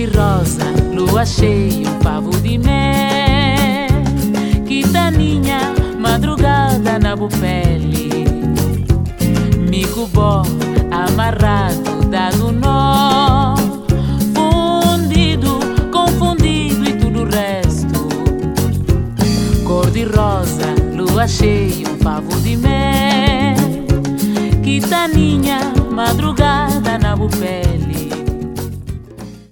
de rosa, lua cheia, um pavo de mel, quitaninha, madrugada na bupele, mico bom, amarrado, dado nó.